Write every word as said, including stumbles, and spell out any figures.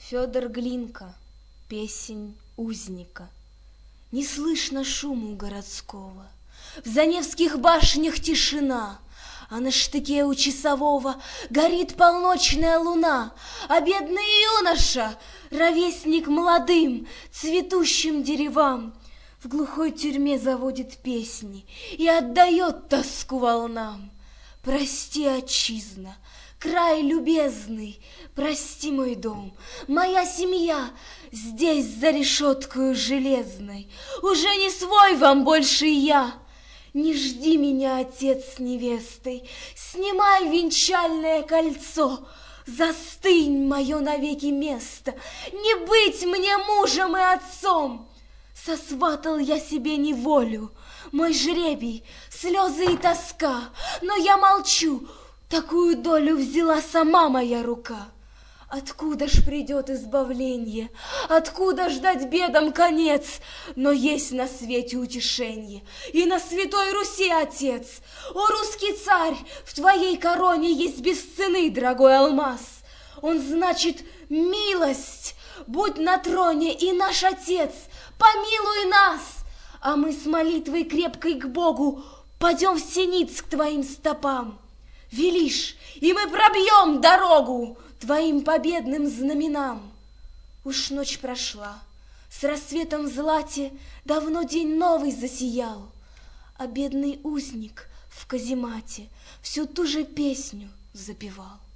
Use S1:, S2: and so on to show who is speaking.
S1: Федор Глинка, песнь узника. Не слышно шуму городского, в Заневских башнях тишина, а на штыке у часового горит полночная луна, а бедный юноша, ровесник молодым, цветущим деревам, в глухой тюрьме заводит песни и отдает тоску волнам. Прости, отчизна, край любезный, прости, мой дом, моя семья здесь за решеткою железной, уже не свой вам больше я. Не жди меня, отец с невестой, снимай венчальное кольцо, застынь мое навеки место, не быть мне мужем и отцом. Сосватал я себе неволю, мой жребий, слезы и тоска, но я молчу, такую долю взяла сама моя рука. Откуда ж придет избавление, откуда ждать бедам конец? Но есть на свете утешенье, и на святой Руси, отец. О, русский царь, в твоей короне есть без цены дорогой алмаз. Он значит милость, будь на троне и наш отец, помилуй нас. А мы с молитвой крепкой к Богу пойдем в сениц к твоим стопам. Велишь, и мы пробьем дорогу твоим победным знаменам. Уж ночь прошла, с рассветом в злате давно день новый засиял, а бедный узник в каземате всю ту же песню запевал.